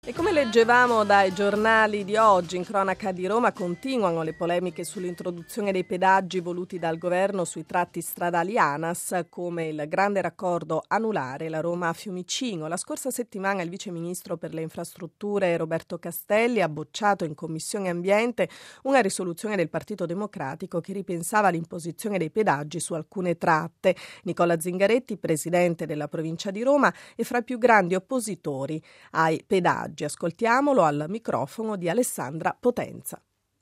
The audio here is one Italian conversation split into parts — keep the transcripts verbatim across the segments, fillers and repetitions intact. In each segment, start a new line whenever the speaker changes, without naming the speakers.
E come leggevamo dai giornali di oggi, in cronaca di Roma continuano le polemiche sull'introduzione dei pedaggi voluti dal governo sui tratti stradali ANAS, come il grande raccordo anulare la Roma-Fiumicino. La scorsa settimana il vice ministro per le infrastrutture Roberto Castelli ha bocciato in Commissione Ambiente una risoluzione del Partito Democratico che ripensava l'imposizione dei pedaggi su alcune tratte. Nicola Zingaretti, presidente della provincia di Roma, è fra i più grandi oppositori ai pedaggi. Ascoltiamolo al microfono di Alessandra Potenza.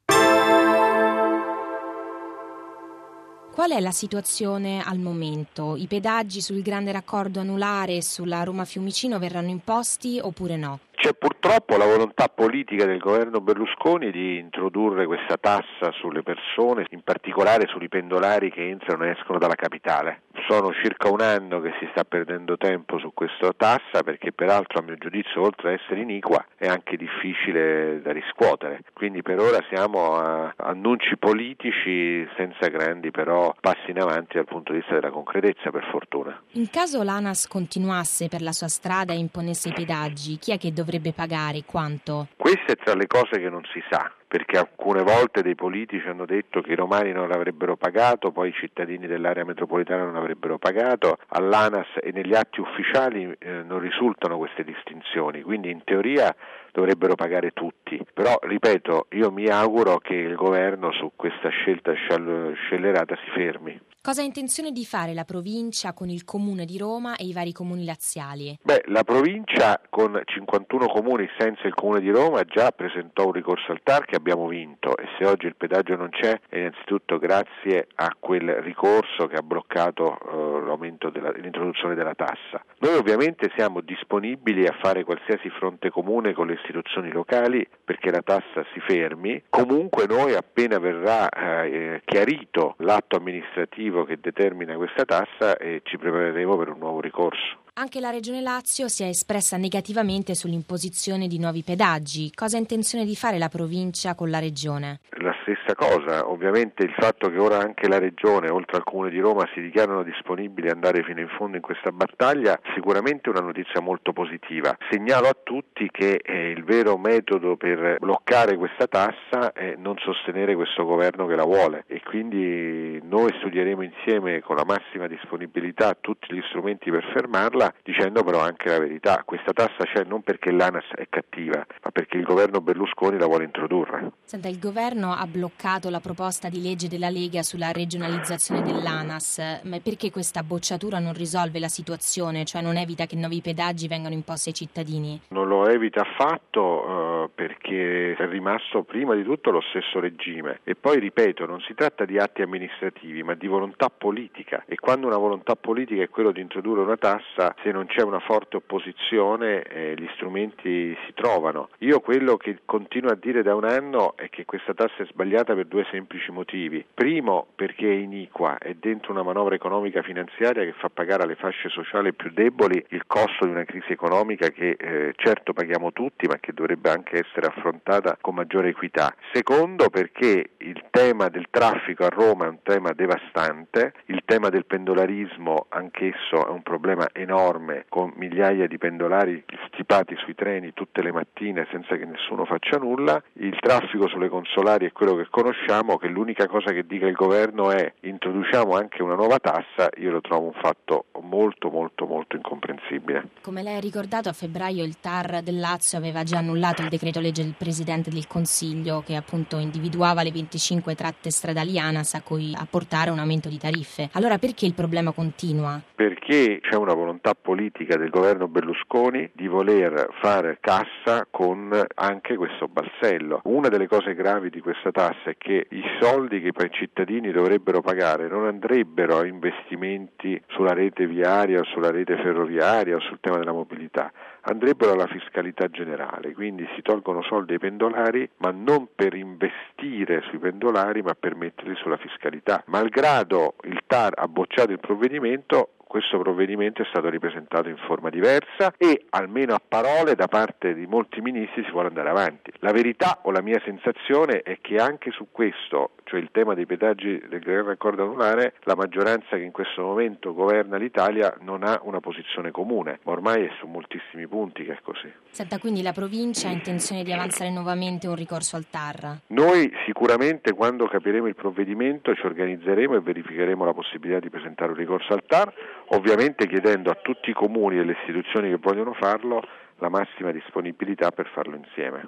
Qual è la situazione al momento? I pedaggi sul grande raccordo anulare e sulla Roma-Fiumicino verranno imposti oppure no?
C'è purtroppo la volontà politica del governo Berlusconi di introdurre questa tassa sulle persone, in particolare sui pendolari che entrano e escono dalla capitale. Sono circa un anno che si sta perdendo tempo su questa tassa perché peraltro a mio giudizio, oltre a essere iniqua, è anche difficile da riscuotere. Quindi per ora siamo a annunci politici senza grandi però passi in avanti dal punto di vista della concretezza, per fortuna.
In caso l'ANAS continuasse per la sua strada e imponesse i pedaggi, chi è che dovrebbe pagare? Quanto?
Questa è tra le cose che non si sa, perché alcune volte dei politici hanno detto che i romani non l'avrebbero pagato, poi i cittadini dell'area metropolitana non l'avrebbero pagato, all'ANAS e negli atti ufficiali eh, non risultano queste distinzioni, quindi in teoria dovrebbero pagare tutti, però ripeto, io mi auguro che il governo su questa scelta scellerata si fermi.
Cosa ha intenzione di fare la provincia con il comune di Roma e i vari comuni laziali?
Beh, la provincia con cinquantuno comuni senza il comune di Roma già presentò un ricorso al T A R che abbiamo vinto, e se oggi il pedaggio non c'è è innanzitutto grazie a quel ricorso che ha bloccato eh, l'aumento della, l'introduzione della tassa. Noi ovviamente siamo disponibili a fare qualsiasi fronte comune con le istituzioni locali perché la tassa si fermi. Comunque noi, appena verrà eh, chiarito l'atto amministrativo che determina questa tassa, e ci prepareremo per un nuovo ricorso.
Anche la Regione Lazio si è espressa negativamente sull'imposizione di nuovi pedaggi. Cosa ha intenzione di fare la provincia con la Regione?
La stessa cosa, ovviamente il fatto che ora anche la Regione, oltre al Comune di Roma, si dichiarano disponibili ad andare fino in fondo in questa battaglia, sicuramente è una notizia molto positiva. Segnalo a tutti che eh, il vero metodo per bloccare questa tassa è non sostenere questo governo che la vuole, e quindi noi studieremo insieme con la massima disponibilità tutti gli strumenti per fermarla, dicendo però anche la verità: questa tassa c'è non perché l'ANAS è cattiva, ma perché il governo Berlusconi la vuole introdurre.
Senta, il governo ha bloccato la proposta di legge della Lega sulla regionalizzazione dell'ANAS, ma perché questa bocciatura non risolve la situazione, cioè non evita che nuovi pedaggi vengano imposti ai cittadini?
Non lo evita affatto eh, perché è rimasto prima di tutto lo stesso regime, e poi ripeto, non si tratta di atti amministrativi ma di volontà politica, e quando una volontà politica è quello di introdurre una tassa, se non c'è una forte opposizione eh, gli strumenti si trovano. Io quello che continuo a dire da un anno è che questa tassa è sbagliata per due semplici motivi. Primo, perché è iniqua, è dentro una manovra economica finanziaria che fa pagare alle fasce sociali più deboli il costo di una crisi economica che eh, certo paghiamo tutti, ma che dovrebbe anche essere affrontata con maggiore equità. Secondo, perché il tema del traffico a Roma è un tema devastante, il tema del pendolarismo anch'esso è un problema enorme, con migliaia di pendolari stipati sui treni tutte le mattine senza che nessuno faccia nulla. Il traffico sulle consolari è quello che conosciamo, che l'unica cosa che dica il governo è introduciamo anche una nuova tassa, io lo trovo un fatto molto molto molto incomprensibile.
Come lei ha ricordato, a febbraio il T A R del Lazio aveva già annullato il decreto legge del Presidente del Consiglio che appunto individuava le venticinque tratte stradali ANAS a cui apportare un aumento di tariffe. Allora perché il problema continua?
Perché c'è una volontà politica del governo Berlusconi di voler fare cassa con anche questo balzello. Una delle cose gravi di questa tassa è che i soldi che i cittadini dovrebbero pagare non andrebbero a investimenti sulla rete viaria o sulla rete ferroviaria o sul tema della mobilità, andrebbero alla fiscalità generale, quindi si tolgono soldi ai pendolari ma non per investire sui pendolari ma per metterli sulla fiscalità. Malgrado il T A R ha bocciato il provvedimento, questo provvedimento è stato ripresentato in forma diversa e almeno a parole da parte di molti ministri si vuole andare avanti. La verità o la mia sensazione è che anche su questo, cioè il tema dei pedaggi del Gran Raccordo Anulare, la maggioranza che in questo momento governa l'Italia non ha una posizione comune, ma ormai è su moltissimi punti che è così.
Senta, quindi la provincia ha intenzione di avanzare nuovamente un ricorso al T A R?
Noi sicuramente quando capiremo il provvedimento ci organizzeremo e verificheremo la possibilità di presentare un ricorso al T A R, ovviamente chiedendo a tutti i comuni e le istituzioni che vogliono farlo la massima disponibilità per farlo insieme.